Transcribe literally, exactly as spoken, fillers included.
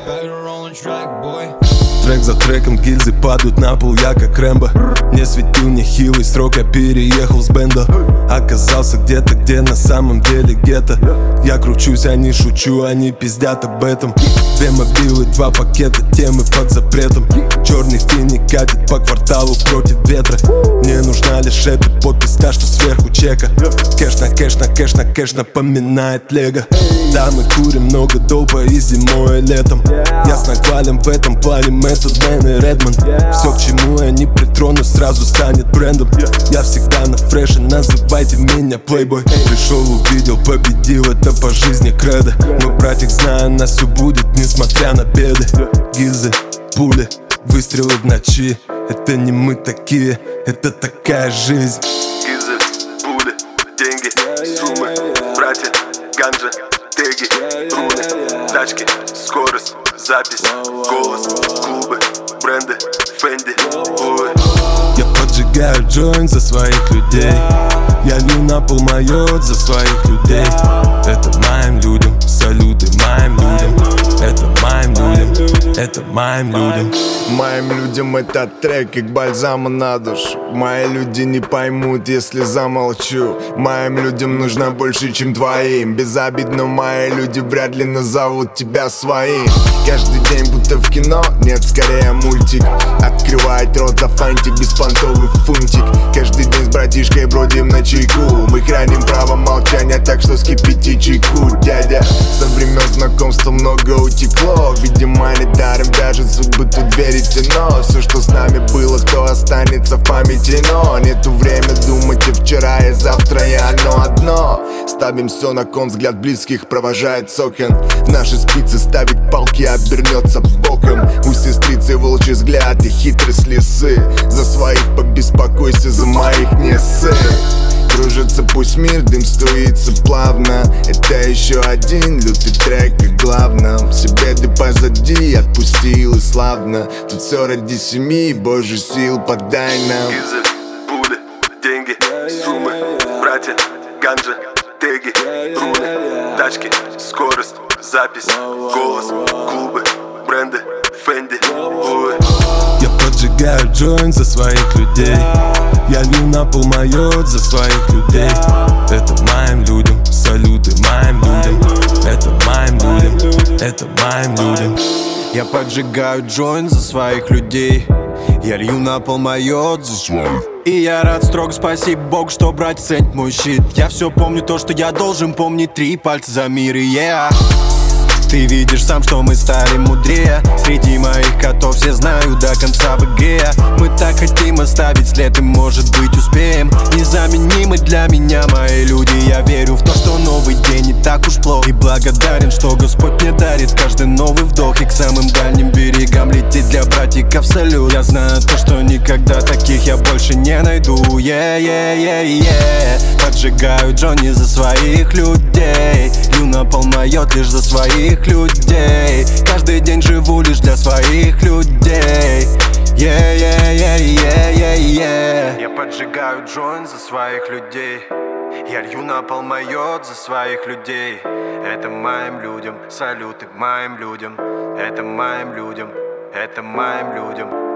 Трек за треком гильзы падают на пол, я как Рэмбо. Не светил нехилый срок, я переехал с бенда. Оказался где-то, где на самом деле гетто. Я кручусь, а не шучу, они пиздят об этом. Две мобилы, два пакета, темы под запретом. Черный финик катит по кварталу против ветра. Мне нужна лишь эта подпись, та, что сверху чека. Кэш на кэш на кэш на кэш напоминает лего. Да, мы курим много допа и зимой, и летом. Ясно хвалим в этом плане Method Man и Redman. Все, к чему я не притронусь, сразу станет брендом. Я всегда на фреше, называйте меня плейбой. Пришел, увидел, победил, это по жизни кредо. Мы, братик, знаем, нас все будет, несмотря на беды. Гильзы, пули, выстрелы в ночи. Это не мы такие, это такая жизнь. Гильзы, пули, деньги, суммы, братья, ганджа, теги, руны, тачки, скорость, запись, голос, клубы, бренды, Фенди, ой. Я поджигаю джойнт за своих людей. Я лью на пол майот за своих людей. Это моим людям, салюты моим людям. Это моим людям, это моим людям. Моим людям этот трек как бальзама на душу. Мои люди не поймут, если замолчу. Моим людям нужно больше, чем твоим. Безобидно, мои люди вряд ли назовут тебя своим. Каждый день будто в кино, нет, скорее мультик. Открывает рот за фантик, беспонтовый фунтик. Каждый день с братишкой бродим на чайку. Мы храним право молчания, так что скипите чайку, дядя. Со времен знакомства много утекло. Видимо, недаром вяжет судьбы тут верите, но все, что с нами было, то останется в памяти. Но нету время думать о вчера и завтра, и оно одно. Ставим все на кон, взгляд близких провожает с окон. В наши спицы ставить палки обернется боком. У сестрицы волчий взгляд и хитрость лисы. За своих побеспокойся, за моих не ссы. Кружится пусть мир, дым струится плавно. Это еще один лютый трек о главном. Все беды позади, отпустил и славно. Тут все ради семьи, божий сил подай нам. Гильзы, пули, деньги, суммы, братья, ганджа, теги, руны, тачки, скорость, запись, голос, клубы, бренды, Фенди, ой. Я поджигаю джойнт за своих людей. Я лью на пол майот за своих людей. Это моим людям, салюты моим людям. Это моим людям, это моим людям. Я поджигаю джойнт за своих людей. Я лью на пол майот за своих. И я рад, строго спасибо Богу, что брать ценит мой щит. Я все помню то, что я должен помнить. Три пальца за мир и yeah. Ты видишь сам, что мы стали мудрее. Среди моих котов все знают до конца в игре. Мы так хотим оставить след и, может быть, успеем. Незаменимы для меня мои люди. Я верю в то, что новый день не так уж плох. И благодарен, что Господь мне дарит каждый новый вдох. И к самым дальним берегам лететь для братиков салют. Я знаю то, что никогда таких я больше не найду. Yeah, yeah, yeah, yeah. Поджигаю Джонни за своих людей. Лью на пол майот лишь за своих людей. Каждый день живу лишь для своих людей. Yeah, yeah, yeah, yeah, yeah, yeah. Я поджигаю джойнт за своих людей. Я лью на пол майот за своих людей. Это моим людям, салюты моим людям. Это моим людям, это моим людям.